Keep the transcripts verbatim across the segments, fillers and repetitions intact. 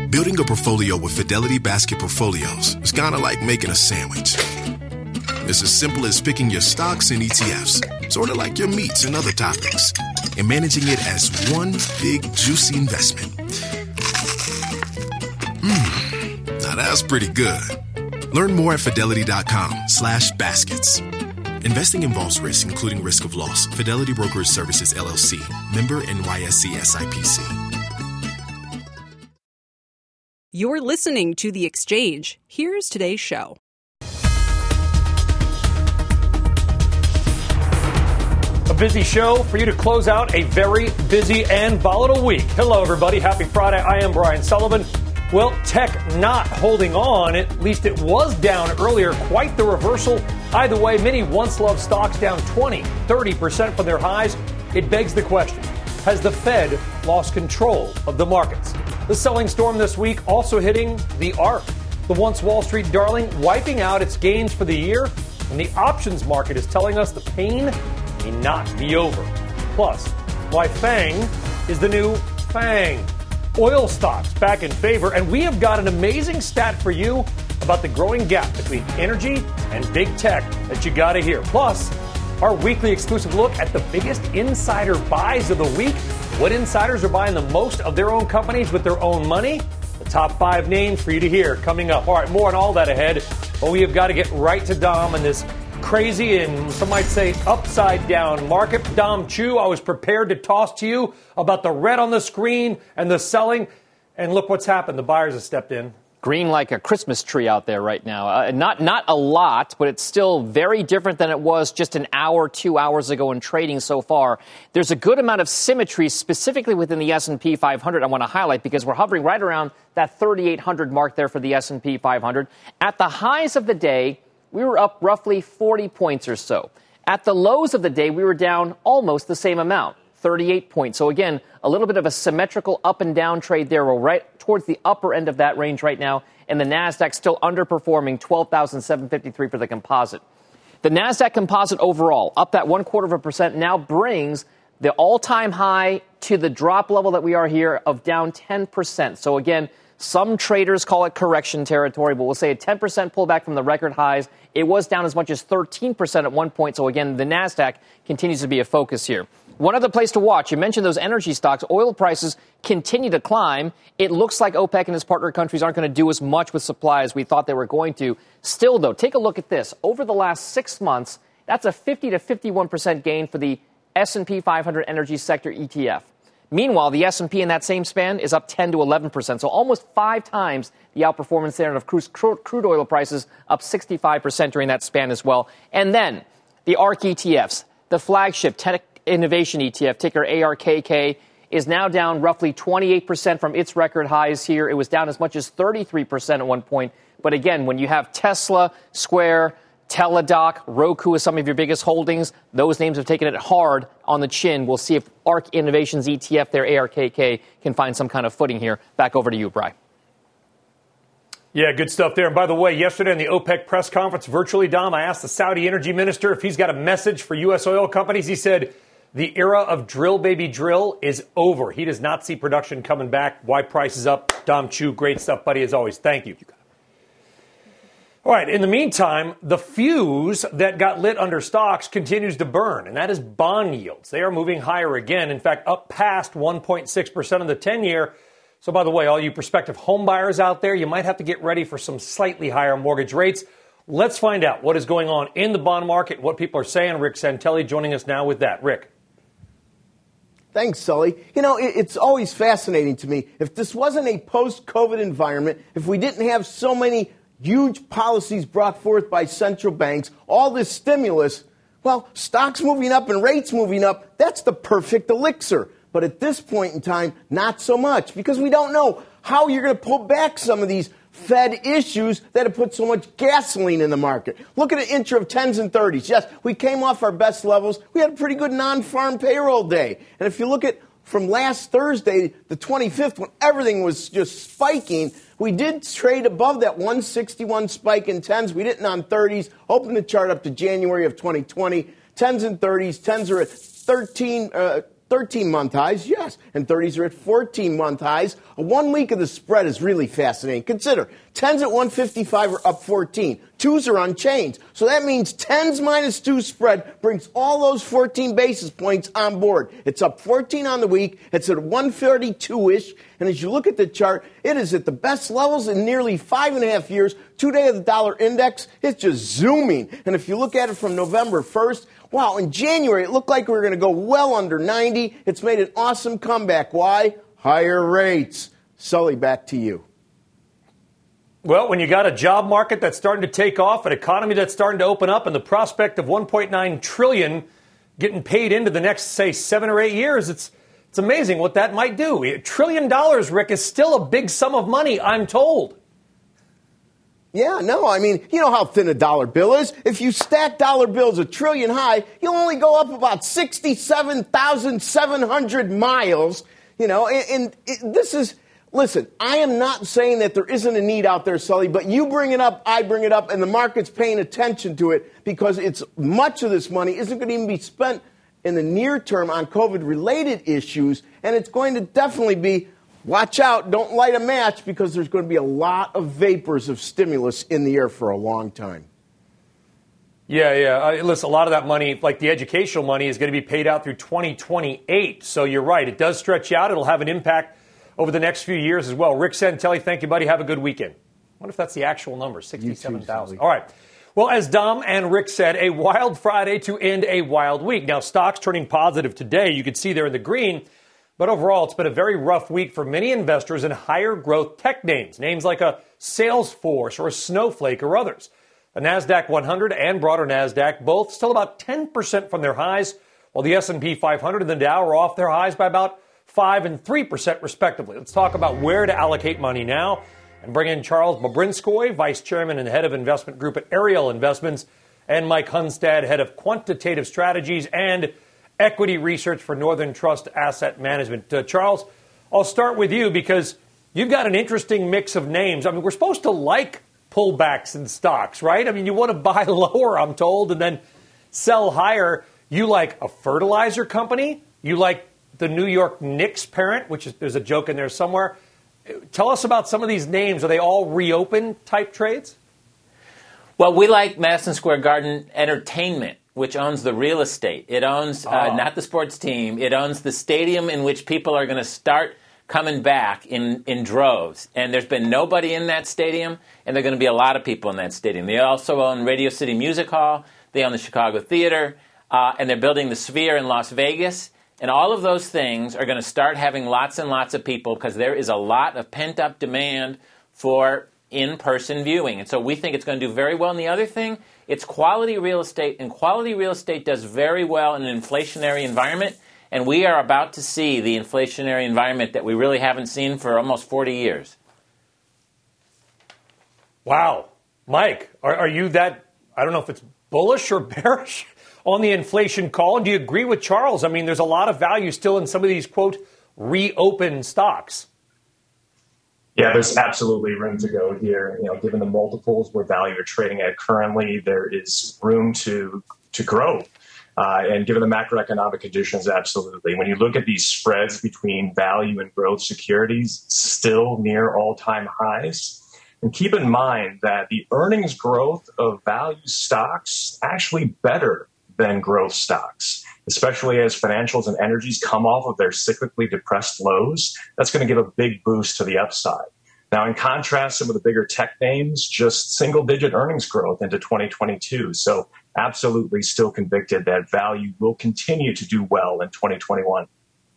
Building a portfolio with Fidelity Basket Portfolios is kind of like making a sandwich. It's as simple as picking your stocks and E T Fs, sort of like your meats and other toppings, and managing it as one big, juicy investment. Mmm, now that's pretty good. Learn more at fidelity.com slash baskets. Investing involves risk, including risk of loss. Fidelity Brokerage Services, L L C. Member N Y S E S I P C. You're listening to The Exchange. Here's today's show. A busy show for you to close out a very busy and volatile week. Hello, everybody. Happy Friday. I am Brian Sullivan. Well, tech not holding on. At least it was down earlier. Quite the reversal. Either way, many once-loved stocks down twenty, thirty percent from their highs. It begs the question, has the Fed lost control of the markets? The selling storm this week also hitting the A R C, the once Wall Street darling, wiping out its gains for the year. And the options market is telling us the pain may not be over. Plus, why FANG is the new FANG. Oil stocks back in favor, and we have got an amazing stat for you about the growing gap between energy and big tech that you got to hear. Plus, our weekly exclusive look at the biggest insider buys of the week. What insiders are buying the most of their own companies with their own money? The top five names for you to hear coming up. All right, more on all that ahead. But we have got to get right to Dom in this crazy and some might say upside down market. Dom Chu, I was prepared to toss to you about the red on the screen and the selling. And look what's happened. The buyers have stepped in. Green like a Christmas tree out there right now. Uh, not not a lot, but it's still very different than it was just an hour, two hours ago in trading so far. There's a good amount of symmetry specifically within the S and P five hundred I want to highlight because we're hovering right around that thirty-eight hundred mark there for the S and P five hundred. At the highs of the day, we were up roughly forty points or so. At the lows of the day, we were down almost the same amount, thirty-eight points. So again, a little bit of a symmetrical up and down trade there. We're right towards the upper end of that range right now. And the NASDAQ still underperforming, twelve thousand seven hundred fifty-three for the composite. The NASDAQ composite overall, up that one quarter of a percent, now brings the all-time high to the drop level that we are here of down ten percent. So again, some traders call it correction territory, but we'll say a ten percent pullback from the record highs. It was down as much as thirteen percent at one point. So again, the NASDAQ continues to be a focus here. One other place to watch, you mentioned those energy stocks. Oil prices continue to climb. It looks like OPEC and its partner countries aren't going to do as much with supply as we thought they were going to. Still, though, take a look at this. Over the last six months, that's a fifty to fifty-one percent gain for the S and P five hundred Energy Sector E T F. Meanwhile, the S and P in that same span is up ten to eleven percent, so almost five times the outperformance there of crude, crude oil prices, up sixty-five percent during that span as well. And then the A R C E T Fs, the flagship Tech Innovation E T F, ticker A R K K, is now down roughly twenty-eight percent from its record highs here. It was down as much as thirty-three percent at one point. But again, when you have Tesla, Square, Teladoc, Roku as some of your biggest holdings, those names have taken it hard on the chin. We'll see if A R C Innovations E T F, their A R K K, can find some kind of footing here. Back over to you, Bri. Yeah, good stuff there. And by the way, yesterday in the OPEC press conference, virtually, Dom, I asked the Saudi energy minister if he's got a message for U S oil companies. He said the era of drill, baby, drill is over. He does not see production coming back. Why prices up? Dom Chu, great stuff, buddy, as always. Thank you. All right, in the meantime, the fuse that got lit under stocks continues to burn, and that is bond yields. They are moving higher again, in fact, up past one point six percent on the ten-year. So, by the way, all you prospective home buyers out there, you might have to get ready for some slightly higher mortgage rates. Let's find out what is going on in the bond market, what people are saying. Rick Santelli joining us now with that. Rick. Thanks, Sully. You know, it's always fascinating to me. If this wasn't a post-COVID environment, if we didn't have so many huge policies brought forth by central banks, all this stimulus, well, stocks moving up and rates moving up, that's the perfect elixir. But at this point in time, not so much, because we don't know how you're going to pull back some of these Fed issues that have put so much gasoline in the market. Look at an intro of tens and thirties. Yes, we came off our best levels. We had a pretty good non-farm payroll day. And if you look at from last Thursday, the twenty-fifth, when everything was just spiking, we did trade above that one sixty-one spike in tens. We didn't on thirties. Open the chart up to January of twenty twenty. Tens and thirties. Tens are at thirteen, uh, thirteen-month highs, yes, and thirties are at fourteen-month highs. A one week of the spread is really fascinating. Consider, tens at one fifty-five are up fourteen. Twos are unchanged. So that means tens minus two spread brings all those fourteen basis points on board. It's up fourteen on the week. It's at one thirty-two-ish. And as you look at the chart, it is at the best levels in nearly five and a half years. Two-day of the dollar index, it's just zooming. And if you look at it from November first, wow, in January, it looked like we were going to go well under ninety. It's made an awesome comeback. Why? Higher rates. Sully, back to you. Well, when you got a job market that's starting to take off, an economy that's starting to open up, and the prospect of one point nine trillion dollars getting paid into the next, say, seven or eight years, it's it's amazing what that might do. A trillion dollars, Rick, is still a big sum of money, I'm told. Yeah, no, I mean, you know how thin a dollar bill is. If you stack dollar bills a trillion high, you'll only go up about sixty-seven thousand seven hundred miles, you know, and, and it, this is, listen, I am not saying that there isn't a need out there, Sully, but you bring it up, I bring it up, and the market's paying attention to it because it's much of this money isn't going to even be spent in the near term on COVID-related issues, and it's going to definitely be, watch out, don't light a match because there's going to be a lot of vapors of stimulus in the air for a long time. Yeah, yeah. Uh, listen, a lot of that money, like the educational money, is going to be paid out through twenty twenty-eight. So you're right. It does stretch out. It'll have an impact over the next few years as well. Rick Santelli, thank you, buddy. Have a good weekend. I wonder if that's the actual number, sixty-seven thousand. All right. Well, as Dom and Rick said, a wild Friday to end a wild week. Now, stocks turning positive today. You can see they're in the green. But overall, it's been a very rough week for many investors in higher growth tech names, names like a Salesforce or a Snowflake or others. The NASDAQ one hundred and broader NASDAQ both still about ten percent from their highs, while the S and P five hundred and the Dow are off their highs by about five and three percent respectively. Let's talk about where to allocate money now and bring in Charles Bobrinskoy, Vice Chairman and Head of Investment Group at Ariel Investments, and Mike Hunstad, Head of Quantitative Strategies and Equity Research for Northern Trust Asset Management. Uh, Charles, I'll start with you because you've got an interesting mix of names. I mean, we're supposed to like pullbacks in stocks, right? I mean, you want to buy lower, I'm told, and then sell higher. You like a fertilizer company. You like the New York Knicks parent, which is, there's a joke in there somewhere. Tell us about some of these names. Are they all reopen type trades? Well, we like Madison Square Garden Entertainment, which owns the real estate. It owns uh, oh. not the sports team. It owns the stadium in which people are going to start coming back in, in droves. And there's been nobody in that stadium, and there are going to be a lot of people in that stadium. They also own Radio City Music Hall. They own the Chicago Theater. Uh, and they're building the Sphere in Las Vegas. And all of those things are going to start having lots and lots of people because there is a lot of pent-up demand for in-person viewing. And so we think it's going to do very well. And the other thing, it's quality real estate, and quality real estate does very well in an inflationary environment. And we are about to see the inflationary environment that we really haven't seen for almost forty years. Wow. Mike, are, are you that, I don't know if it's bullish or bearish on the inflation call? And do you agree with Charles? I mean, there's a lot of value still in some of these, quote, reopened stocks. Yeah, there's absolutely room to go here. You know, given the multiples where value are trading at currently, there is room to to grow. Uh, and given the macroeconomic conditions, absolutely. When you look at these spreads between value and growth securities, still near all-time highs. And keep in mind that the earnings growth of value stocks actually better than growth stocks, especially as financials and energies come off of their cyclically depressed lows. That's going to give a big boost to the upside. Now, in contrast, some of the bigger tech names, just single-digit earnings growth into twenty twenty-two. So absolutely still convicted that value will continue to do well in twenty twenty-one.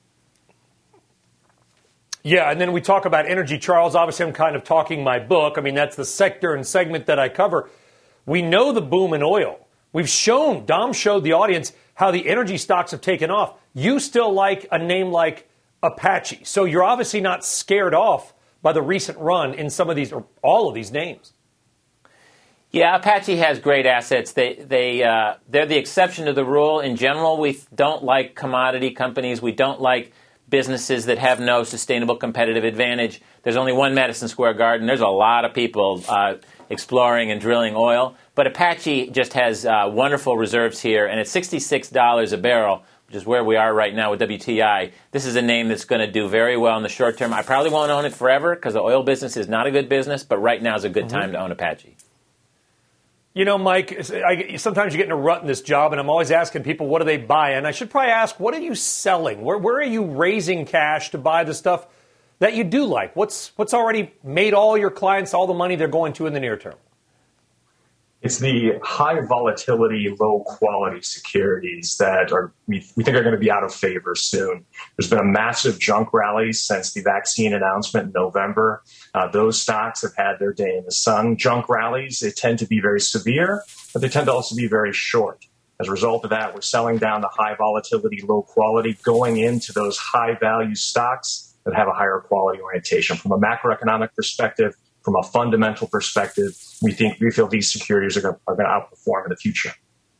Yeah, and then we talk about energy, Charles. Obviously, I'm kind of talking my book. I mean, that's the sector and segment that I cover. We know the boom in oil. We've shown, Dom showed the audience how the energy stocks have taken off. You still like a name like Apache. So you're obviously not scared off by the recent run in some of these, or all of these names. Yeah, Apache has great assets. They, they, uh, they're the exception to the rule. In general, we don't like commodity companies. We don't like businesses that have no sustainable competitive advantage. There's only one Madison Square Garden. There's a lot of people uh, exploring and drilling oil. But Apache just has uh, wonderful reserves here. And at sixty-six dollars a barrel, which is where we are right now with W T I, this is a name that's going to do very well in the short term. I probably won't own it forever because the oil business is not a good business, but right now is a good mm-hmm. time to own Apache. You know, Mike, I, sometimes you get in a rut in this job, and I'm always asking people, what do they buy? And I should probably ask, what are you selling? Where, where are you raising cash to buy the stuff that you do like? What's what's already made all your clients all the money they're going to in the near term? It's the high volatility, low quality securities that are we, we think are going to be out of favor soon. There's been a massive junk rally since the vaccine announcement in November. Uh, those stocks have had their day in the sun. Junk rallies, they tend to be very severe, but they tend to also be very short. As a result of that, we're selling down the high volatility, low quality, going into those high value stocks that have a higher quality orientation. From a macroeconomic perspective, from a fundamental perspective, we think we feel these securities are going, to, are going to outperform in the future.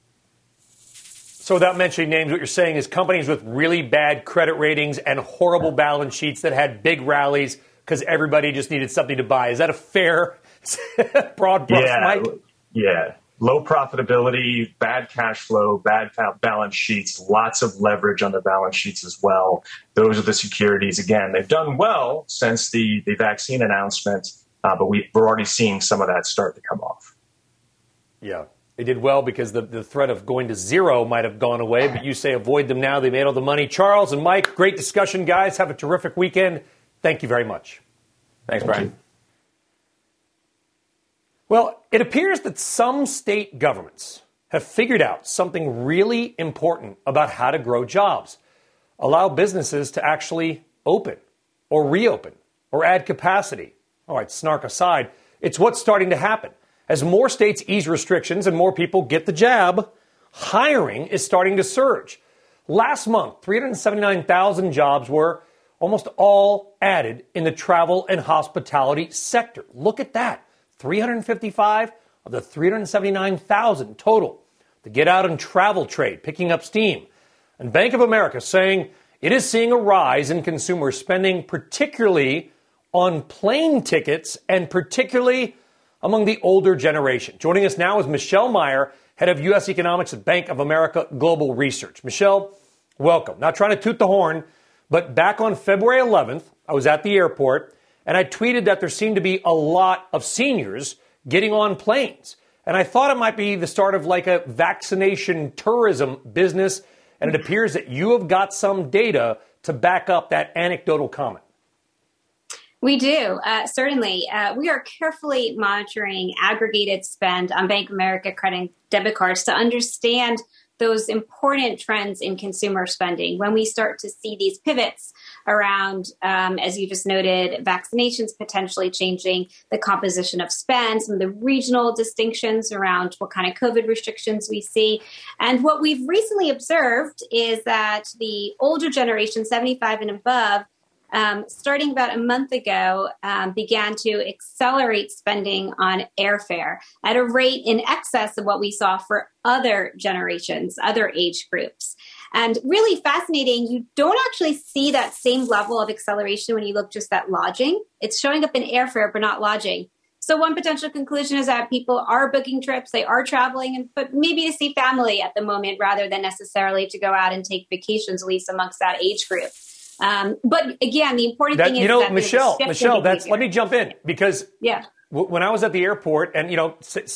So without mentioning names, what you're saying is companies with really bad credit ratings and horrible balance sheets that had big rallies because everybody just needed something to buy. Is that a fair, broad brush, yeah, Mike? Yeah. Low profitability, bad cash flow, bad balance sheets, lots of leverage on the balance sheets as well. Those are the securities. Again, they've done well since the, the vaccine announcement. Uh, but we, we're already seeing some of that start to come off. Yeah, they did well because the, the threat of going to zero might have gone away. But you say avoid them now. They made all the money. Charles and Mike, great discussion, guys. Have a terrific weekend. Thank you very much. Thanks, Thank Brian. You. Well, it appears that some state governments have figured out something really important about how to grow jobs. Allow businesses to actually open or reopen or add capacity. All right, snark aside, it's what's starting to happen. As more states ease restrictions and more people get the jab, hiring is starting to surge. Last month, three hundred seventy-nine thousand jobs were almost all added in the travel and hospitality sector. Look at that, three hundred fifty-five of the three hundred seventy-nine thousand total. The get out and travel trade picking up steam. And Bank of America saying it is seeing a rise in consumer spending, particularly on plane tickets and particularly among the older generation. Joining us now is Michelle Meyer, head of U S economics at Bank of America Global Research. Michelle, welcome. Not trying to toot the horn, but back on February eleventh, I was at the airport and I tweeted that there seemed to be a lot of seniors getting on planes. And I thought it might be the start of like a vaccination tourism business. And it appears that you have got some data to back up that anecdotal comment. We do, uh, certainly. Uh, we are carefully monitoring aggregated spend on Bank of America credit and debit cards to understand those important trends in consumer spending. When we start to see these pivots around, um, as you just noted, vaccinations potentially changing the composition of spend, some of the regional distinctions around what kind of COVID restrictions we see. And what we've recently observed is that the older generation, seventy-five and above, Um, starting about a month ago, um, began to accelerate spending on airfare at a rate in excess of what we saw for other generations, other age groups. And really fascinating, you don't actually see that same level of acceleration when you look just at lodging. It's showing up in airfare, but not lodging. So one potential conclusion is that people are booking trips, they are traveling, and but maybe to see family at the moment rather than necessarily to go out and take vacations, at least amongst that age group. Um, but again, the important that, thing is you know, that Michelle, Michelle, that's, let me jump in because yeah. w- when I was at the airport and, you know,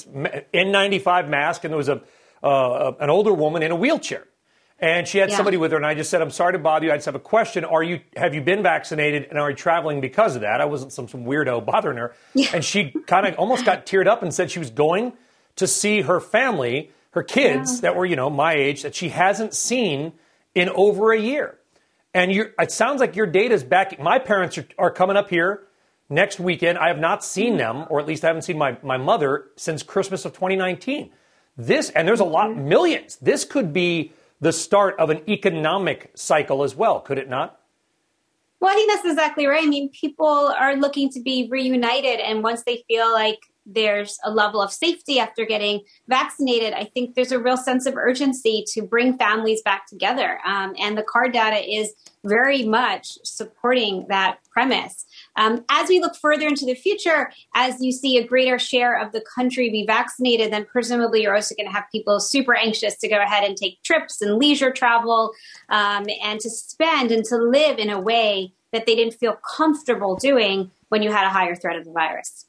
N ninety-five mask and there was a, uh, an older woman in a wheelchair and she had yeah. somebody with her and I just said, I'm sorry to bother you. I just have a question. Are you, have you been vaccinated and are you traveling because of that? I wasn't some, some weirdo bothering her. Yeah. And she kind of almost got teared up and said she was going to see her family, her kids yeah. that were, you know, my age that she hasn't seen in over a year. And you're, it sounds like your data is back. My parents are, are coming up here next weekend. I have not seen them, or at least I haven't seen my, my mother since Christmas of twenty nineteen. This, and there's a lot, millions. This could be the start of an economic cycle as well, could it not? Well, I think that's exactly right. I mean, people are looking to be reunited. And once they feel like there's a level of safety after getting vaccinated, I think there's a real sense of urgency to bring families back together. Um, and the card data is very much supporting that premise. Um, as we look further into the future, as you see a greater share of the country be vaccinated, then presumably you're also going to have people super anxious to go ahead and take trips and leisure travel um, and to spend and to live in a way that they didn't feel comfortable doing when you had a higher threat of the virus.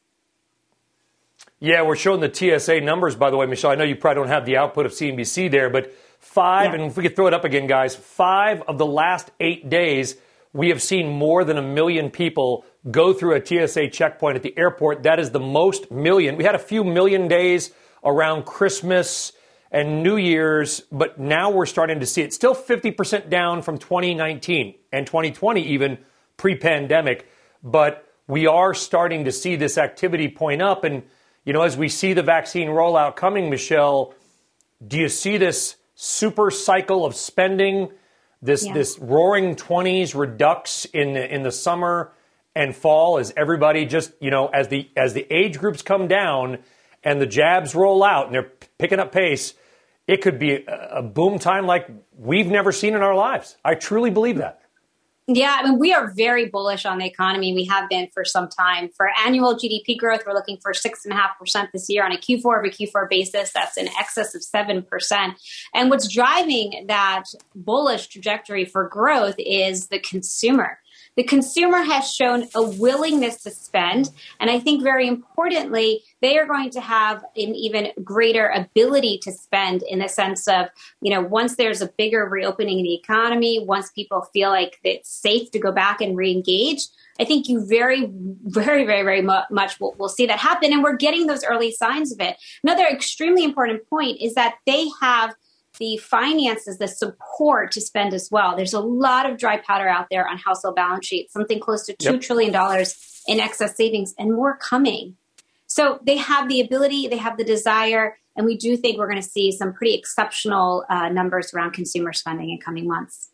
Yeah, we're showing the T S A numbers, by the way, Michelle. I know you probably don't have the output of C N B C there, but five, yeah. and if we could throw it up again, guys, five of the last eight days, we have seen more than a million people go through a T S A checkpoint at the airport. That is the most million. We had a few million days around Christmas and New Year's, but now we're starting to see it. Still fifty percent down from twenty nineteen and twenty twenty, even pre-pandemic. But we are starting to see this activity point up. And, you know, as we see the vaccine rollout coming, Michelle, do you see this super cycle of spending, this yeah. this roaring twenties redux in the, in the summer and fall as everybody just, you know, as the as the age groups come down and the jabs roll out and they're picking up pace, it could be a, a boom time like we've never seen in our lives. I truly believe that. Yeah, I mean, we are very bullish on the economy. We have been for some time. For annual G D P growth, we're looking for six point five percent this year on a Q four over Q four basis. That's in excess of seven percent. And what's driving that bullish trajectory for growth is the consumer. The consumer has shown a willingness to spend. And I think very importantly, they are going to have an even greater ability to spend in the sense of, you know, once there's a bigger reopening in the economy, once people feel like it's safe to go back and re-engage, I think you very, very, very, very much will, will see that happen. And we're getting those early signs of it. Another extremely important point is that they have the finances, the support to spend as well. There's a lot of dry powder out there on household balance sheets, something close to two yep. trillion dollars in excess savings and more coming. So they have the ability, they have the desire, and we do think we're going to see some pretty exceptional uh, numbers around consumer spending in coming months.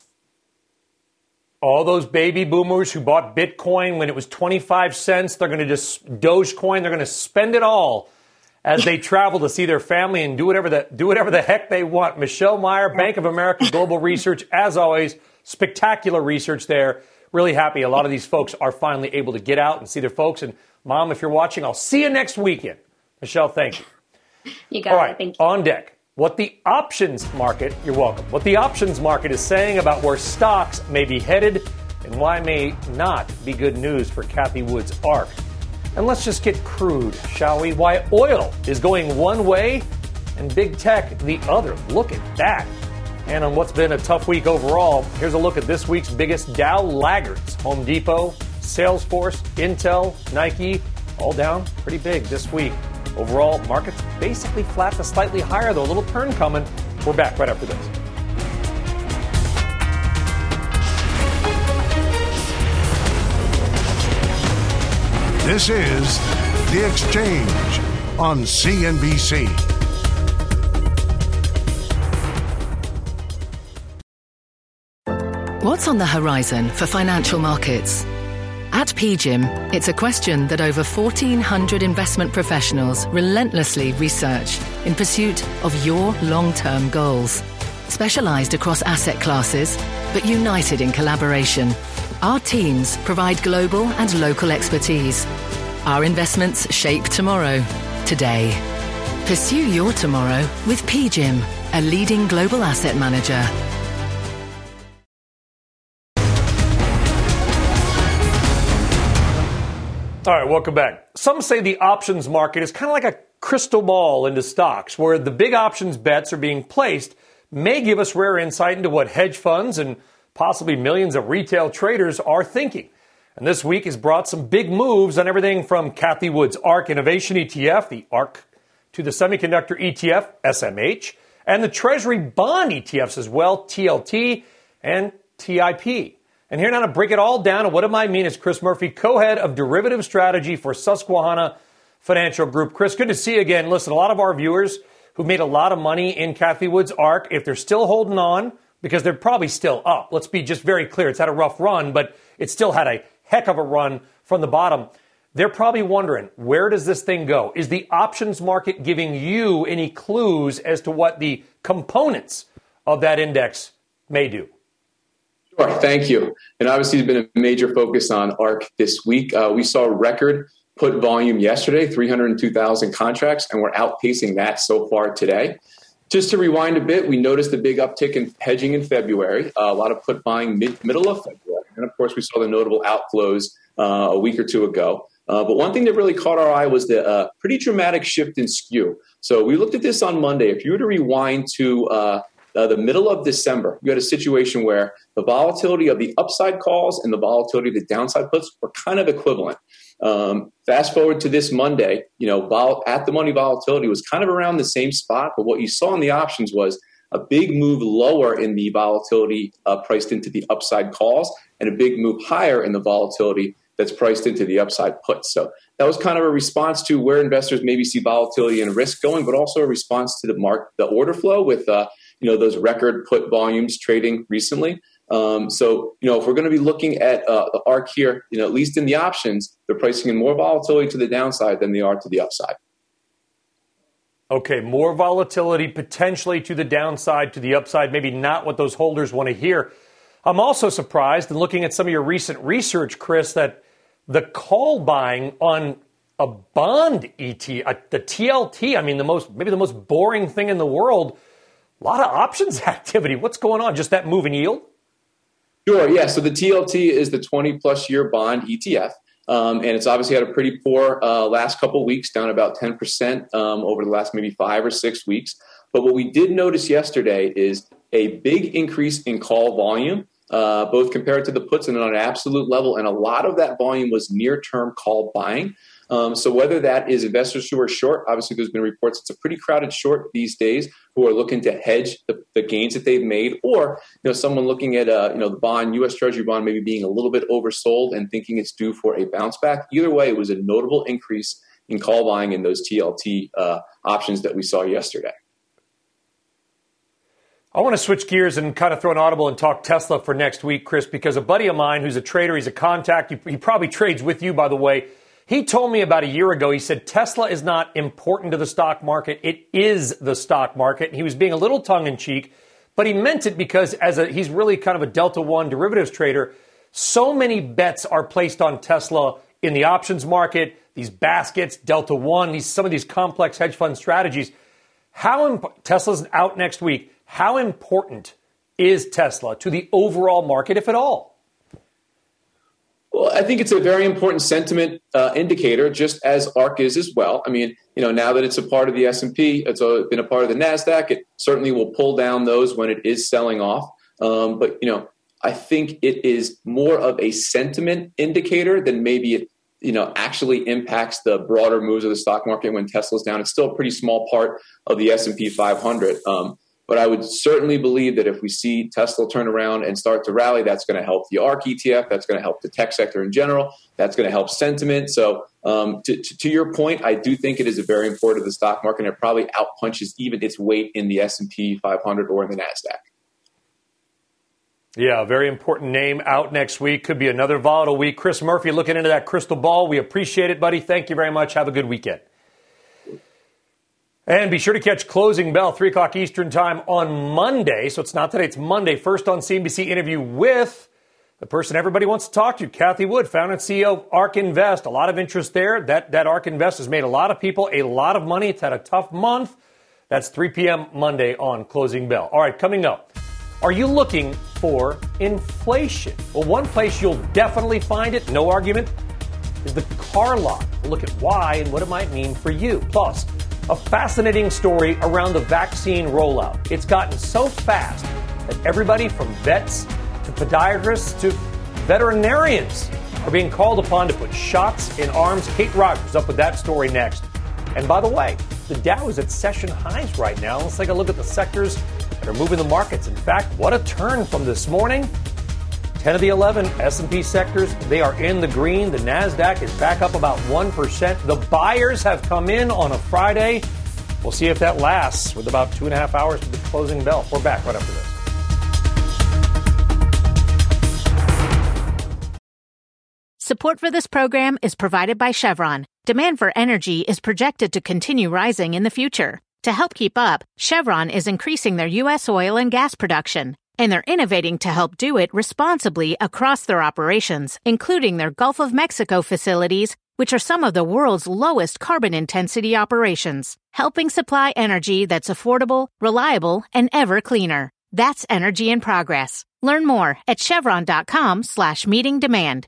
All those baby boomers who bought Bitcoin when it was twenty-five cents, they're going to just Dogecoin, they're going to spend it all as they travel to see their family and do whatever the do whatever the heck they want. Michelle Meyer, Bank of America Global Research, as always, spectacular research there. Really happy a lot of these folks are finally able to get out and see their folks. And Mom, if you're watching, I'll see you next weekend. Michelle, thank you. You got All right, it. Thank you. On deck, what the options market, you're welcome, what the options market is saying about where stocks may be headed and why may not be good news for Cathie Wood's ARK. And let's just get crude, shall we? Why oil is going one way and big tech the other. Look at that. And on what's been a tough week overall, here's a look at this week's biggest Dow laggards. Home Depot, Salesforce, Intel, Nike, all down pretty big this week. Overall, markets basically flat to slightly higher, though a little turn coming. We're back right after this. This is The Exchange on C N B C. What's on the horizon for financial markets? At P G I M, it's a question that over fourteen hundred investment professionals relentlessly research in pursuit of your long-term goals. Specialized across asset classes, but united in collaboration, our teams provide global and local expertise. Our investments shape tomorrow, today. Pursue your tomorrow with P G I M, a leading global asset manager. All right, welcome back. Some say the options market is kind of like a crystal ball into stocks, where the big options bets are being placed may give us rare insight into what hedge funds and possibly millions of retail traders are thinking. And this week has brought some big moves on everything from Cathie Wood's ARK Innovation E T F, the ARK, to the Semiconductor E T F, S M H, and the Treasury Bond E T Fs as well, T L T and T I P. And here now to break it all down and what it might mean is Chris Murphy, co-head of derivative strategy for Susquehanna Financial Group. Chris, good to see you again. Listen, a lot of our viewers who've made a lot of money in Cathie Wood's ARK, if they're still holding on, because they're probably still up. Let's be just very clear. It's had a rough run, but it still had a heck of a run from the bottom. They're probably wondering, where does this thing go? Is the options market giving you any clues as to what the components of that index may do? Sure, thank you. And obviously, there's been a major focus on ARK this week. Uh, we saw record put volume yesterday, three hundred two thousand contracts, and we're outpacing that so far today. Just to rewind a bit, we noticed a big uptick in hedging in February, uh, a lot of put buying mid, middle of February. And of course, we saw the notable outflows uh, a week or two ago. Uh, but one thing that really caught our eye was the uh, pretty dramatic shift in skew. So we looked at this on Monday. If you were to rewind to uh, uh, the middle of December, you had a situation where the volatility of the upside calls and the volatility of the downside puts were kind of equivalent. Um, fast forward to this Monday, you know, vol- at the money volatility was kind of around the same spot, but what you saw in the options was a big move lower in the volatility uh, priced into the upside calls and a big move higher in the volatility that's priced into the upside puts. So that was kind of a response to where investors maybe see volatility and risk going, but also a response to the mark, the order flow with, uh, you know, those record put volumes trading recently. Um, so, you know, if we're going to be looking at uh, the ARK here, you know, at least in the options, they're pricing in more volatility to the downside than they are to the upside. Okay, more volatility potentially to the downside, to the upside, maybe not what those holders want to hear. I'm also surprised in looking at some of your recent research, Chris, that the call buying on a bond E T, uh, the T L T, I mean, the most maybe the most boring thing in the world, a lot of options activity. What's going on? Just that move in yield? Sure, yeah. So the T L T is the twenty-plus year bond E T F, um, and it's obviously had a pretty poor uh, last couple of weeks, down about ten percent um, over the last maybe five or six weeks. But what we did notice yesterday is a big increase in call volume, uh, both compared to the puts and on an absolute level, and a lot of that volume was near-term call buying. Um, so whether that is investors who are short, obviously there's been reports it's a pretty crowded short these days, who are looking to hedge the, the gains that they've made, or you know someone looking at uh, you know the bond, U S Treasury bond, maybe being a little bit oversold and thinking it's due for a bounce back. Either way, it was a notable increase in call buying in those T L T uh, options that we saw yesterday. I want to switch gears and kind of throw an audible and talk Tesla for next week, Chris, because a buddy of mine who's a trader, he's a contact, he, he probably trades with you, by the way. He told me about a year ago, he said, Tesla is not important to the stock market. It is the stock market. And he was being a little tongue-in-cheek, but he meant it because as a, he's really kind of a Delta One derivatives trader. So many bets are placed on Tesla in the options market, these baskets, Delta One, these, some of these complex hedge fund strategies. How imp- Tesla's out next week. How important is Tesla to the overall market, if at all? Well, I think it's a very important sentiment uh, indicator, just as ARK is as well. I mean, you know, now that it's a part of the S and P, it's a, been a part of the NASDAQ, it certainly will pull down those when it is selling off. Um, but, you know, I think it is more of a sentiment indicator than maybe it, you know, actually impacts the broader moves of the stock market when Tesla's down. It's still a pretty small part of the S and P five hundred. Um, But I would certainly believe that if we see Tesla turn around and start to rally, that's going to help the ARK E T F. That's going to help the tech sector in general. That's going to help sentiment. So um, to, to, to your point, I do think it is a very important to the stock market, and it probably outpunches even its weight in the S and P five hundred or in the NASDAQ. Yeah, very important name out next week. Could be another volatile week. Chris Murphy looking into that crystal ball. We appreciate it, buddy. Thank you very much. Have a good weekend. And be sure to catch Closing Bell, three o'clock Eastern time on Monday. So it's not today, it's Monday. First on C N B C interview with the person everybody wants to talk to, Cathie Wood, founder and C E O of ARK Invest. A lot of interest there. That, that ARK Invest has made a lot of people a lot of money. It's had a tough month. That's three p.m. Monday on Closing Bell. All right, coming up. Are you looking for inflation? Well, one place you'll definitely find it, no argument, is the car lot. We'll look at why and what it might mean for you. Plus, a fascinating story around the vaccine rollout. It's gotten so fast that everybody from vets to podiatrists to veterinarians are being called upon to put shots in arms. Kate Rogers up with that story next. And by the way, the Dow is at session highs right now. Let's take a look at the sectors that are moving the markets. In fact, what a turn from this morning. ten of the eleven S and P sectors, they are in the green. The NASDAQ is back up about one percent. The buyers have come in on a Friday. We'll see if that lasts with about two and a half hours to the closing bell. We're back right after this. Support for this program is provided by Chevron. Demand for energy is projected to continue rising in the future. To help keep up, Chevron is increasing their U S oil and gas production. And they're innovating to help do it responsibly across their operations, including their Gulf of Mexico facilities, which are some of the world's lowest carbon intensity operations, helping supply energy that's affordable, reliable, and ever cleaner. That's energy in progress. Learn more at chevron.com slash meeting demand.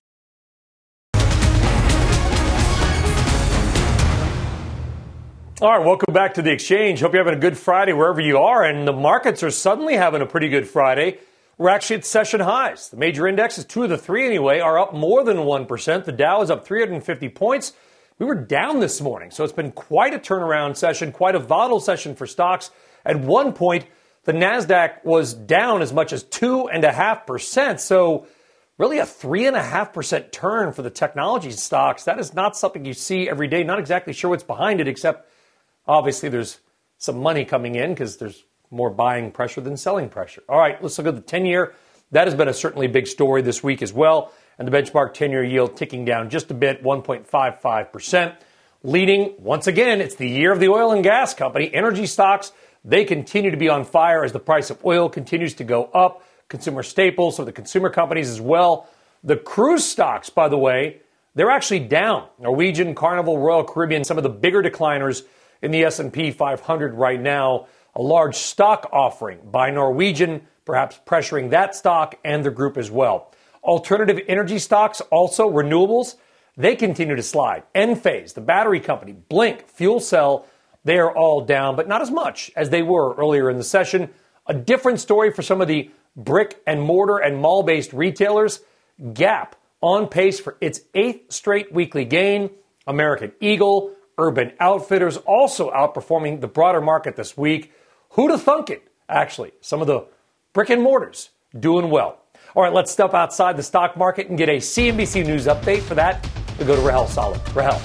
All right, welcome back to The Exchange. Hope you're having a good Friday wherever you are. And the markets are suddenly having a pretty good Friday. We're actually at session highs. The major indexes, two of the three anyway, are up more than one percent. The Dow is up three hundred fifty points. We were down this morning, so it's been quite a turnaround session, quite a volatile session for stocks. At one point, the NASDAQ was down as much as two point five percent. So really a three point five percent turn for the technology stocks. That is not something you see every day. Not exactly sure what's behind it, except obviously there's some money coming in because there's more buying pressure than selling pressure. All right, let's look at the ten-year. That has been a certainly big story this week as well. And the benchmark ten-year yield ticking down just a bit, one point five five percent. Leading, once again, it's the year of the oil and gas company. Energy stocks, they continue to be on fire as the price of oil continues to go up. Consumer staples, so the consumer companies as well. The cruise stocks, by the way, they're actually down. Norwegian, Carnival, Royal Caribbean, some of the bigger decliners in the S and P five hundred right now. A large stock offering by Norwegian, perhaps pressuring that stock and their group as well. Alternative energy stocks, also renewables, they continue to slide. Enphase, the battery company, Blink, Fuel Cell, they are all down, but not as much as they were earlier in the session. A different story for some of the brick and mortar and mall-based retailers. Gap on pace for its eighth straight weekly gain. American Eagle, Urban Outfitters also outperforming the broader market this week. Who'd have thunk it? Actually, some of the brick and mortars doing well. All right, let's step outside the stock market and get a C N B C News update. For that, we go to Rahel Solid. Rahel.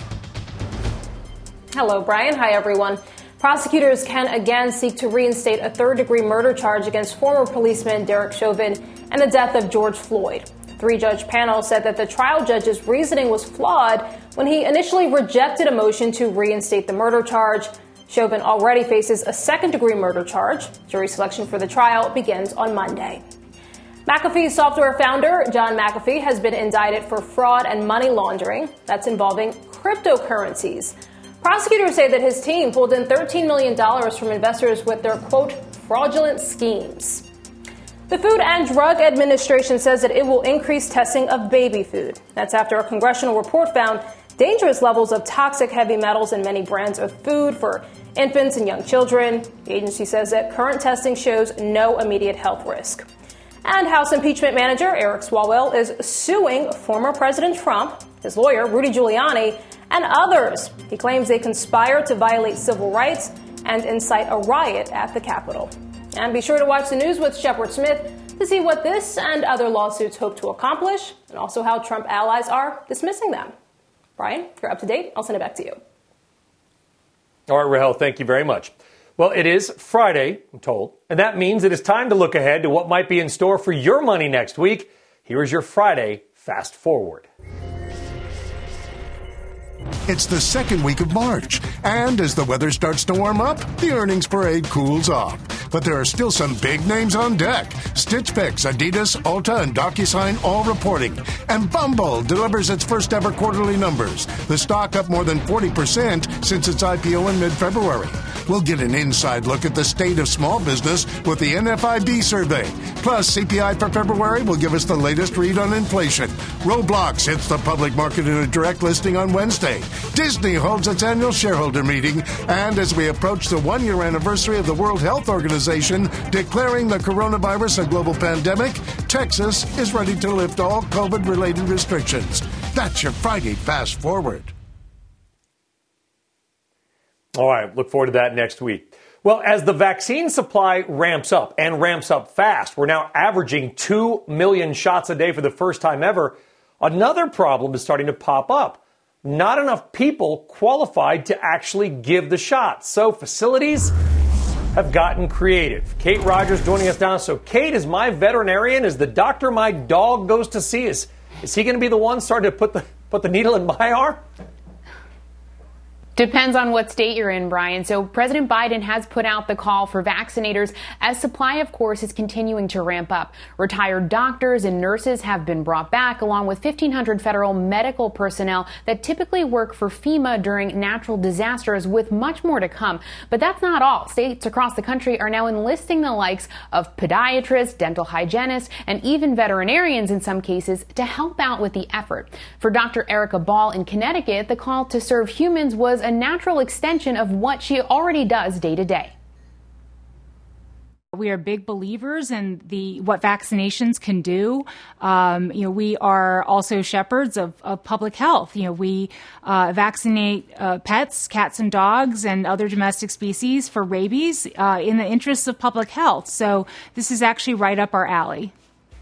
Hello, Brian. Hi, everyone. Prosecutors can again seek to reinstate a third-degree murder charge against former policeman Derek Chauvin and the death of George Floyd. The three-judge panel said that the trial judge's reasoning was flawed when he initially rejected a motion to reinstate the murder charge. Chauvin already faces a second-degree murder charge. Jury selection for the trial begins on Monday. McAfee software founder John McAfee has been indicted for fraud and money laundering that's involving cryptocurrencies. Prosecutors say that his team pulled in thirteen million dollars from investors with their, quote, fraudulent schemes. The Food and Drug Administration says that it will increase testing of baby food. That's after a congressional report found dangerous levels of toxic heavy metals in many brands of food for infants and young children. The agency says that current testing shows no immediate health risk. And House impeachment manager Eric Swalwell is suing former President Trump, his lawyer Rudy Giuliani, and others. He claims they conspired to violate civil rights and incite a riot at the Capitol. And be sure to watch the news with Shepard Smith to see what this and other lawsuits hope to accomplish, and also how Trump allies are dismissing them. Brian, if you're up to date, I'll send it back to you. All right, Rahel, thank you very much. Well, it is Friday, I'm told, and that means it is time to look ahead to what might be in store for your money next week. Here is your Friday Fast Forward. It's the second week of March, and as the weather starts to warm up, the earnings parade cools off. But there are still some big names on deck. Stitch Fix, Adidas, Ulta, and DocuSign all reporting. And Bumble delivers its first ever quarterly numbers. The stock up more than forty percent since its I P O in mid-February. We'll get an inside look at the state of small business with the N F I B survey. Plus, C P I for February will give us the latest read on inflation. Roblox hits the public market in a direct listing on Wednesday. Disney holds its annual shareholder meeting. And as we approach the one-year anniversary of the World Health Organization declaring the coronavirus a global pandemic, Texas is ready to lift all COVID-related restrictions. That's your Friday Fast Forward. All right, look forward to that next week. Well, as the vaccine supply ramps up and ramps up fast, we're now averaging two million shots a day for the first time ever. Another problem is starting to pop up. Not enough people qualified to actually give the shot. So facilities have gotten creative. Kate Rogers joining us now. So Kate, is my veterinarian, is the doctor my dog goes to see, is, is he going to be the one starting to put the, put the needle in my arm? Depends on what state you're in, Brian. So President Biden has put out the call for vaccinators as supply, of course, is continuing to ramp up. Retired doctors and nurses have been brought back, along with fifteen hundred federal medical personnel that typically work for FEMA during natural disasters, with much more to come. But that's not all. States across the country are now enlisting the likes of podiatrists, dental hygienists, and even veterinarians in some cases to help out with the effort. For Doctor Erica Ball in Connecticut, the call to serve humans was a natural extension of what she already does day to day. We are big believers in the what vaccinations can do. Um, you know, we are also shepherds of, of public health. You know, we uh, vaccinate uh, pets, cats and dogs, and other domestic species for rabies uh, in the interests of public health. So this is actually right up our alley.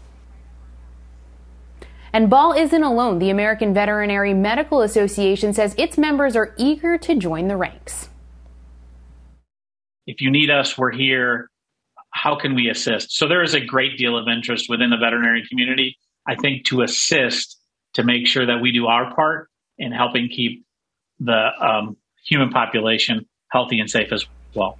And Ball isn't alone. The American Veterinary Medical Association says its members are eager to join the ranks. If you need us, we're here. How can we assist? So there is a great deal of interest within the veterinary community, I think, to assist to make sure that we do our part in helping keep the um, human population healthy and safe as well.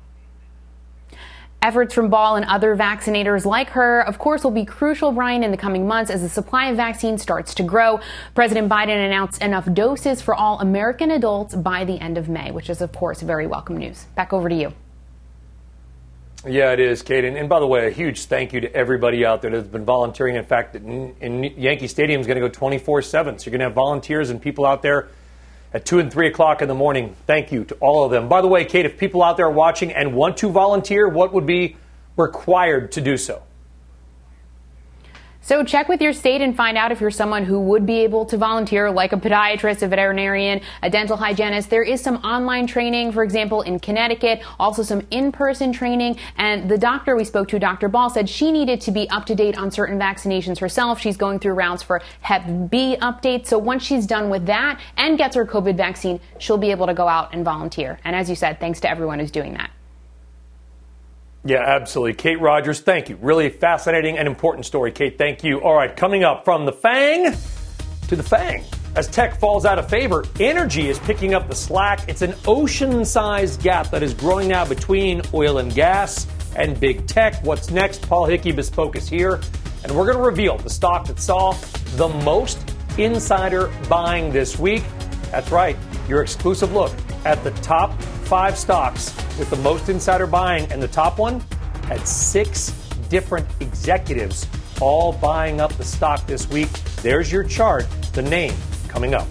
Efforts from Ball and other vaccinators like her, of course, will be crucial, Brian, in the coming months as the supply of vaccine starts to grow. President Biden announced enough doses for all American adults by the end of May, which is, of course, very welcome news. Back over to you. Yeah, it is, Kate. And, and by the way, a huge thank you to everybody out there that's been volunteering. In fact, in, in Yankee Stadium is going to go twenty-four seven. So you're going to have volunteers and people out there at two and three o'clock in the morning. Thank you to all of them. By the way, Kate, if people out there are watching and want to volunteer, what would be required to do so? So check with your state and find out if you're someone who would be able to volunteer, like a podiatrist, a veterinarian, a dental hygienist. There is some online training, for example, in Connecticut, also some in-person training. And the doctor we spoke to, Doctor Ball, said she needed to be up to date on certain vaccinations herself. She's going through rounds for Hep B updates. So once she's done with that and gets her COVID vaccine, she'll be able to go out and volunteer. And as you said, thanks to everyone who's doing that. Yeah, absolutely. Kate Rogers, thank you. Really fascinating and important story, Kate. Thank you. All right, coming up, from the FANG to the FANG. As tech falls out of favor, energy is picking up the slack. It's an ocean-sized gap that is growing now between oil and gas and big tech. What's next? Paul Hickey Bespoke is here, and we're going to reveal the stock that saw the most insider buying this week. That's right, your exclusive look at the top five stocks with the most insider buying, and the top one had six different executives all buying up the stock this week. There's your chart, the name coming up.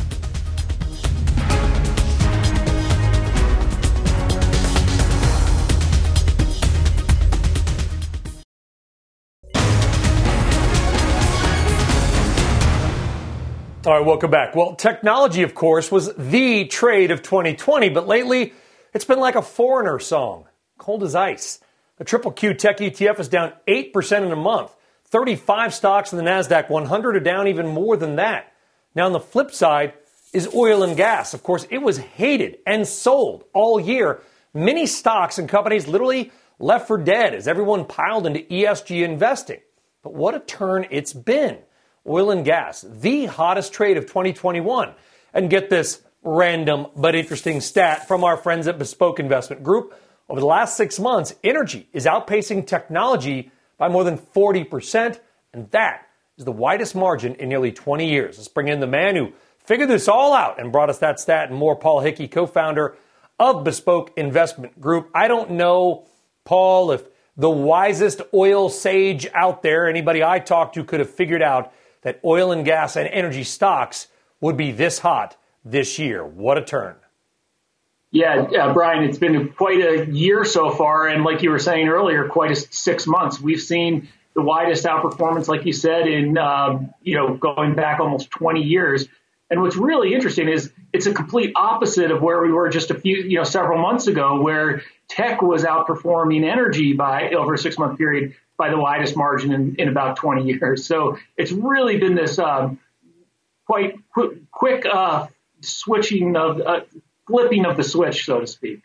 All right, welcome back. Well, technology, of course, was the trade of twenty twenty, but lately it's been like a Foreigner song, cold as ice. The Triple Q Tech E T F is down eight percent in a month. thirty-five stocks in the NASDAQ one hundred are down even more than that. Now, on the flip side is oil and gas. Of course, it was hated and sold all year. Many stocks and companies literally left for dead as everyone piled into E S G investing. But what a turn it's been. Oil and gas, the hottest trade of twenty twenty-one. And get this random but interesting stat from our friends at Bespoke Investment Group. Over the last six months, energy is outpacing technology by more than forty percent, and that is the widest margin in nearly twenty years. Let's bring in the man who figured this all out and brought us that stat and more, Paul Hickey, co-founder of Bespoke Investment Group. I don't know, Paul, if the wisest oil sage out there, anybody I talked to, could have figured out that oil and gas and energy stocks would be this hot this year. What a turn. Yeah, uh, Brian, it's been quite a year so far. And like you were saying earlier, quite a six months. We've seen the widest outperformance, like you said, in, um, you know, going back almost twenty years. And what's really interesting is it's a complete opposite of where we were just a few, you know, several months ago, where tech was outperforming energy by over a six month period by the widest margin in, in about twenty years. So it's really been this um, quite quick, quick uh, switching of uh, flipping of the switch, so to speak.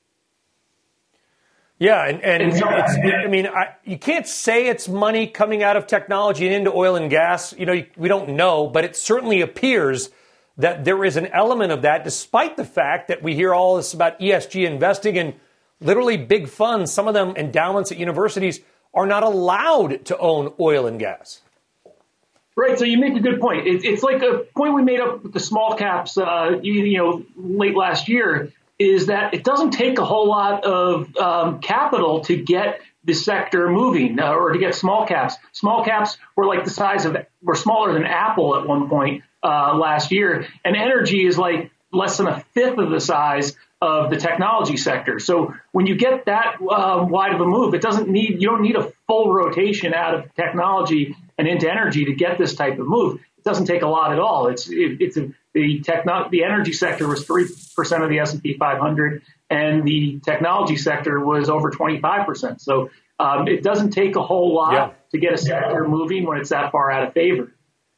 Yeah, and, and, and so, it's, I mean, I, you can't say it's money coming out of technology and into oil and gas. You know, we don't know, but it certainly appears that there is an element of that, despite the fact that we hear all this about E S G investing and literally big funds, some of them endowments at universities, are not allowed to own oil and gas. Right. So you make a good point. It, it's like a point we made up with the small caps, uh, you, you know, late last year, is that it doesn't take a whole lot of um, capital to get the sector moving uh, or to get small caps. Small caps were like the size of, were smaller than Apple at one point uh, last year. And energy is like less than a fifth of the size of the technology sector. So when you get that uh, wide of a move, it doesn't need, you don't need a full rotation out of technology and into energy to get this type of move. It doesn't take a lot at all. It's, it, it's a, the techno, the energy sector was three percent of the S and P five hundred, and the technology sector was over twenty-five percent. So um, it doesn't take a whole lot yeah. to get a sector moving when it's that far out of favor.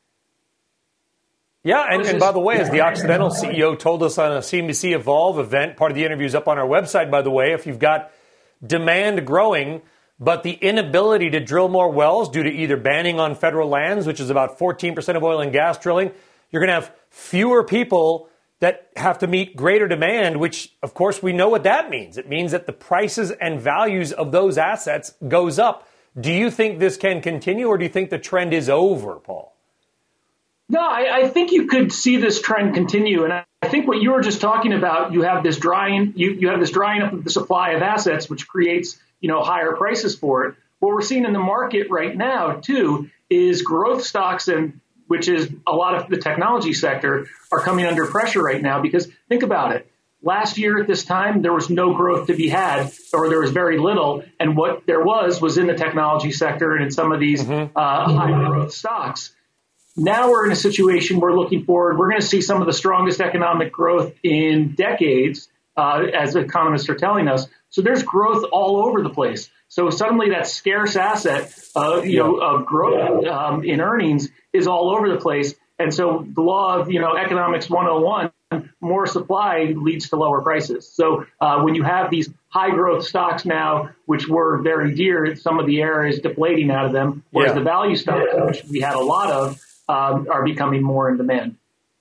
Yeah, and, and by the way, as the Occidental C E O told us on a C N B C Evolve event, part of the interview is up on our website, by the way, if you've got demand growing, but the inability to drill more wells due to either banning on federal lands, which is about fourteen percent of oil and gas drilling, you're going to have fewer people that have to meet greater demand, which, of course, we know what that means. It means that the prices and values of those assets goes up. Do you think this can continue, or do you think the trend is over, Paul? No, I, I think you could see this trend continue. And I, I think what you were just talking about, you have this drying, you, you have this drying up of the supply of assets, which creates, you know, higher prices for it. What we're seeing in the market right now, too, is growth stocks, and which is a lot of the technology sector, are coming under pressure right now. Because think about it. Last year at this time, there was no growth to be had, or there was very little. And what there was was in the technology sector and in some of these mm-hmm. uh, high growth stocks. Now we're in a situation where, looking forward, we're going to see some of the strongest economic growth in decades, uh, as economists are telling us. So there's growth all over the place. So suddenly that scarce asset, uh, you know, of growth um, in earnings is all over the place. And so the law of, you know, economics one oh one, more supply leads to lower prices. So uh, when you have these high growth stocks now, which were very dear, some of the air is deflating out of them, whereas yeah. the value stocks, which we had a lot of, um, are becoming more in demand.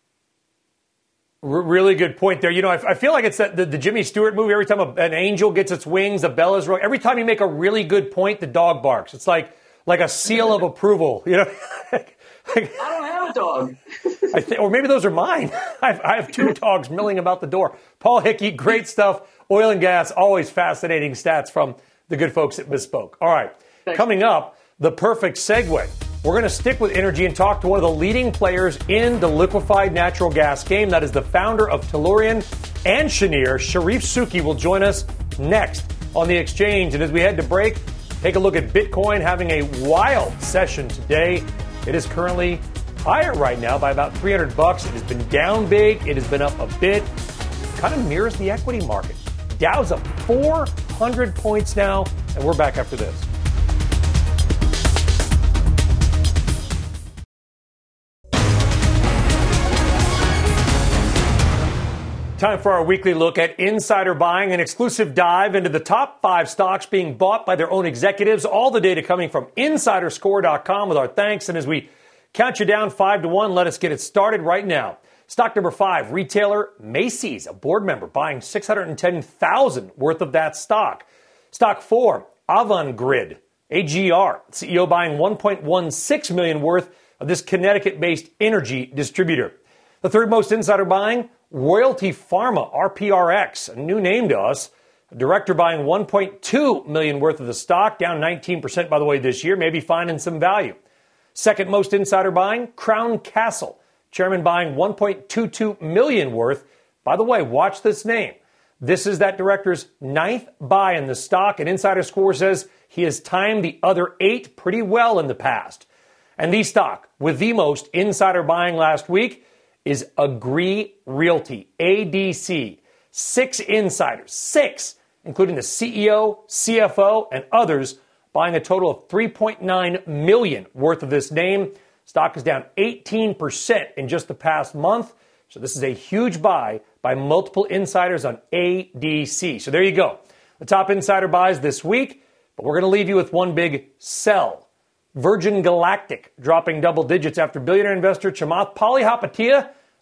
R- really good point there. You know, I, I feel like it's that, the, the Jimmy Stewart movie. Every time a, an angel gets its wings, a bell is rung. Every time you make a really good point, the dog barks. It's like like a seal of approval. You know, like, I don't have a dog. I th- or maybe those are mine. I have, I have two dogs milling about the door. Paul Hickey, great stuff. Oil and gas, always fascinating stats from the good folks at Bespoke. All right, Thanks. Coming up, the perfect segue. We're going to stick with energy and talk to one of the leading players in the liquefied natural gas game. That is the founder of Tellurian and Cheniere. Sharif Souki will join us next on The Exchange. And as we head to break, take a look at Bitcoin having a wild session today. It is currently higher right now by about three hundred bucks. It has been down big. It has been up a bit. Kind of mirrors the equity market. Dow's up four hundred points now, and we're back after this. Time for our weekly look at insider buying, an exclusive dive into the top five stocks being bought by their own executives. All the data coming from insider score dot com with our thanks. And as we count you down five to one, let us get it started right now. Stock number five, retailer Macy's, a board member buying six hundred ten thousand dollars worth of that stock. Stock four, Avangrid, A G R, C E O buying one point one six million dollars worth of this Connecticut-based energy distributor. The third most insider buying, Royalty Pharma, R P R X, a new name to us. A director buying one point two million dollars worth of the stock, down nineteen percent, by the way, this year, maybe finding some value. Second most insider buying, Crown Castle, chairman buying one point two two million dollars worth. By the way, watch this name. This is that director's ninth buy in the stock, and Insider Score says he has timed the other eight pretty well in the past. And the stock with the most insider buying last week is Agree Realty, A D C. Six insiders, six, including the C E O, C F O, and others, buying a total of three point nine million dollars worth of this name. Stock is down eighteen percent in just the past month. So this is a huge buy by multiple insiders on A D C. So there you go. The top insider buys this week, but we're going to leave you with one big sell. Virgin Galactic dropping double digits after billionaire investor Chamath Palihapitiya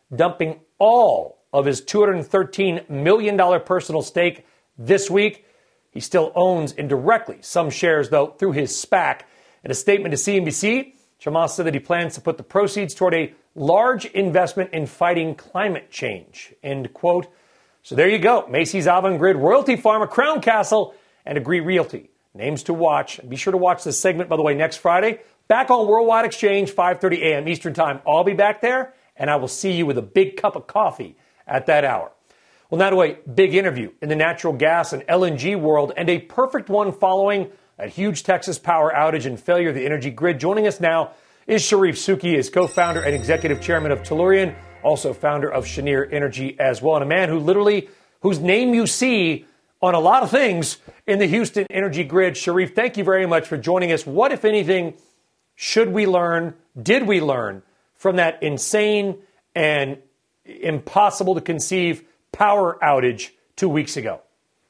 dumping all of his two hundred thirteen million dollars personal stake this week. He still owns indirectly some shares, though, through his SPAC. In a statement to C N B C, Chamath said that he plans to put the proceeds toward a large investment in fighting climate change, end quote. So there you go. Macy's, Avangrid, Royalty Pharma, Crown Castle, and Agree Realty. Names to watch. Be sure to watch this segment, by the way, next Friday. Back on Worldwide Exchange, five thirty a.m. Eastern Time. I'll be back there, and I will see you with a big cup of coffee at that hour. Well, now to a big interview in the natural gas and L N G world, and a perfect one following a huge Texas power outage and failure of the energy grid. Joining us now is Sharif Souki, is co-founder and executive chairman of Tellurian, also founder of Cheniere Energy as well, and a man who literally, whose name you see on a lot of things in the Houston energy grid. Sharif, thank you very much for joining us. What, if anything, should we learn, did we learn from that insane and impossible to conceive power outage two weeks ago?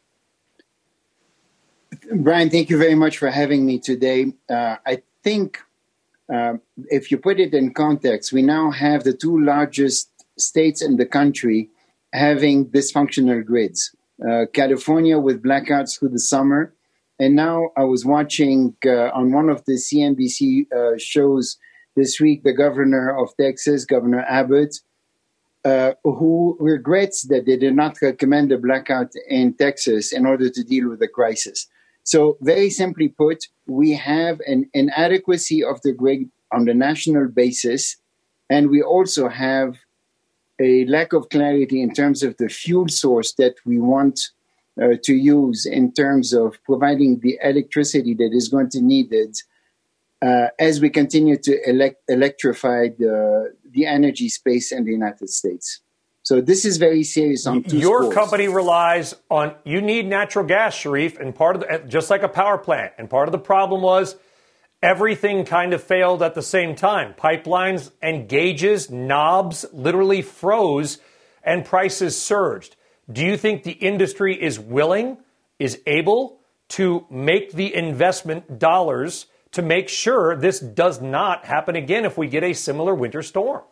Brian, thank you very much for having me today. Uh, I think uh, if you put it in context, we now have the two largest states in the country having dysfunctional grids. Uh, California with blackouts through the summer. And now I was watching uh, on one of the C N B C uh, shows this week, the governor of Texas, Governor Abbott, uh, who regrets that they did not recommend a blackout in Texas in order to deal with the crisis. So very simply put, we have an inadequacy of the grid on the national basis, and we also have a lack of clarity in terms of the fuel source that we want uh, to use in terms of providing the electricity that is going to be needed uh, as we continue to elect- electrify the, the energy space in the United States. So this is very serious on two Your scores. company relies on, you need natural gas, Sharif, and part of the, just like a power plant. And part of the problem was everything kind of failed at the same time. Pipelines and gauges, knobs literally froze and prices surged. Do you think the industry is willing, is able to make the investment dollars to make sure this does not happen again if we get a similar winter storm?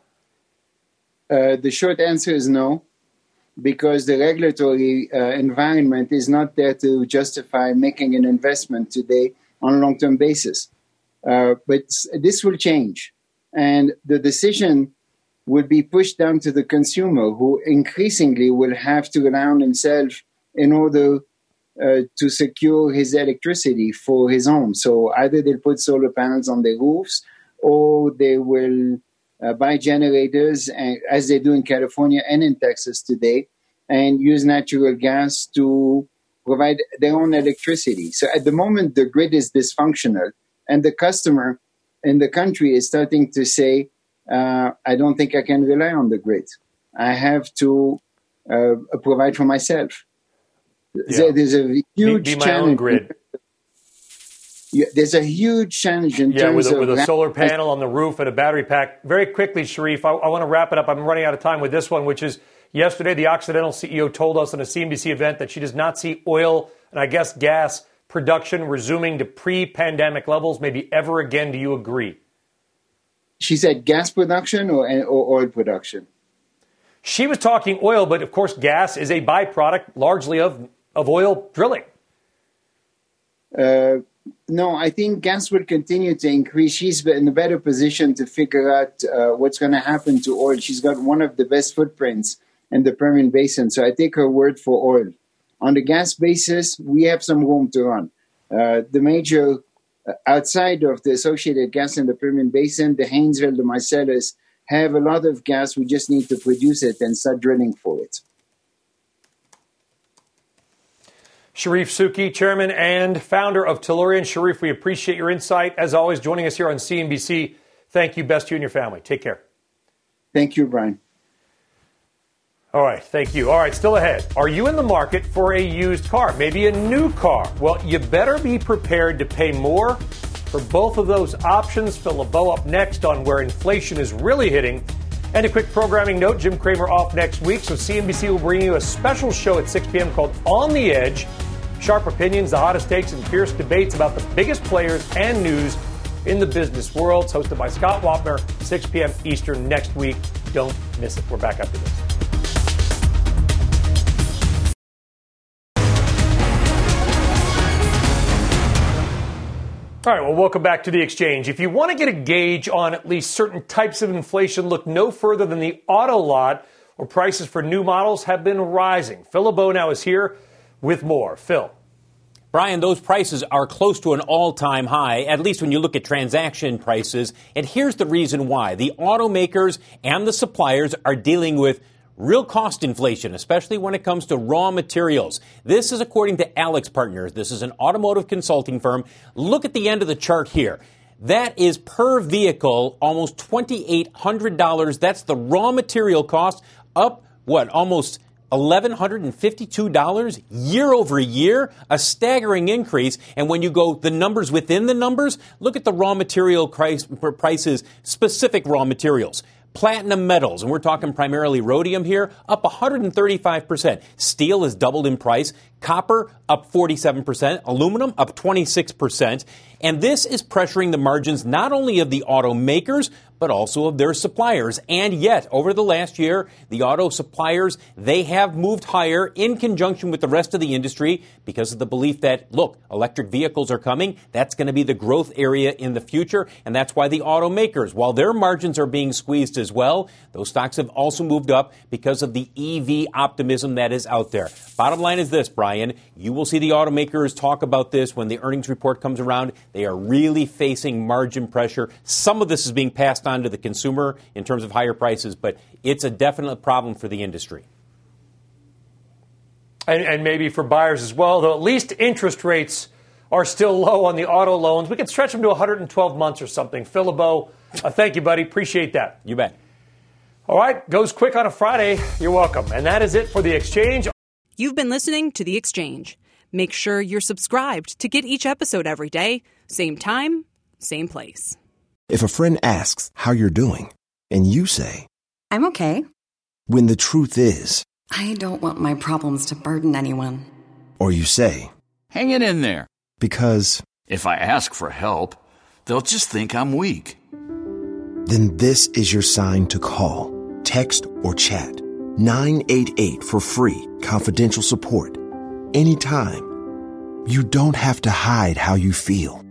Uh, the short answer is no, because the regulatory uh, environment is not there to justify making an investment today on a long-term basis. Uh, but this will change, and the decision will be pushed down to the consumer, who increasingly will have to rely on himself in order uh, to secure his electricity for his home. So either they'll put solar panels on their roofs, or they will uh, buy generators, and, as they do in California and in Texas today, and use natural gas to provide their own electricity. So at the moment, the grid is dysfunctional. And the customer in the country is starting to say, uh, I don't think I can rely on the grid. I have to uh, provide for myself. Yeah. There's a huge be, be my challenge. Own grid. Yeah, there's a huge challenge in yeah, terms with a, of... with a solar panel on the roof and a battery pack. Very quickly, Sharif, I, I want to wrap it up. I'm running out of time with this one, which is yesterday the Occidental C E O told us in a C N B C event that she does not see oil and I guess gas production resuming to pre-pandemic levels, maybe ever again. Do you agree? She said gas production or, or oil production? She was talking oil, but of course gas is a byproduct largely of, of oil drilling. Uh, no, I think gas will continue to increase. She's in a better position to figure out uh, what's going to happen to oil. She's got one of the best footprints in the Permian Basin, so I take her word for oil. On the gas basis, we have some room to run. Uh, the major, uh, outside of the associated gas in the Permian Basin, the Haynesville, the Marcellus, have a lot of gas. We just need to produce it and start drilling for it. Sharif Souki, chairman and founder of Tellurian. Sharif, we appreciate your insight. As always, joining us here on C N B C. Thank you. Best to you and your family. Take care. Thank you, Brian. All right, thank you. All right, still ahead. Are you in the market for a used car, maybe a new car? Well, you better be prepared to pay more for both of those options. Phil LeBeau up next on where inflation is really hitting. And a quick programming note, Jim Cramer off next week, so C N B C will bring you a special show at six p.m. called On the Edge. Sharp opinions, the hottest takes, and fierce debates about the biggest players and news in the business world. It's hosted by Scott Wapner, six p.m. Eastern next week. Don't miss it. We're back after this. All right, well, welcome back to The Exchange. If you want to get a gauge on at least certain types of inflation, look no further than the auto lot, where prices for new models have been rising. Phil LeBeau now is here with more. Phil. Brian, those prices are close to an all-time high, at least when you look at transaction prices. And here's the reason why. The automakers and the suppliers are dealing with real cost inflation, especially when it comes to raw materials. This is according to AlixPartners. This is an automotive consulting firm. Look at the end of the chart here. That is per vehicle, almost two thousand eight hundred dollars. That's the raw material cost, up, what, almost one thousand one hundred fifty-two dollars year over year, a staggering increase. And when you go the numbers within the numbers, look at the raw material price, prices, specific raw materials. Platinum metals, and we're talking primarily rhodium here, up one hundred thirty-five percent. Steel has doubled in price. Copper up forty-seven percent. Aluminum up twenty-six percent. And this is pressuring the margins not only of the automakers, but also of their suppliers. And yet, over the last year, the auto suppliers, they have moved higher in conjunction with the rest of the industry because of the belief that, look, electric vehicles are coming. That's going to be the growth area in the future. And that's why the automakers, while their margins are being squeezed as well, those stocks have also moved up because of the E V optimism that is out there. Bottom line is this, Brian. You will see the automakers talk about this when the earnings report comes around. They are really facing margin pressure. Some of this is being passed on to the consumer in terms of higher prices, but it's a definite problem for the industry. And, and maybe for buyers as well, though at least interest rates are still low on the auto loans. We could stretch them to one hundred twelve months or something. Phil LeBeau, uh, thank you, buddy. Appreciate that. You bet. All right, goes quick on a Friday. You're welcome. And that is it for The Exchange. You've been listening to The Exchange. Make sure you're subscribed to get each episode every day. Same time, same place. If a friend asks how you're doing, and you say, I'm okay. When the truth is, I don't want my problems to burden anyone. Or you say, hang it in there. Because if I ask for help, they'll just think I'm weak. Then this is your sign to call, text, or chat nine eight eight for free, confidential support. Anytime. You don't have to hide how you feel.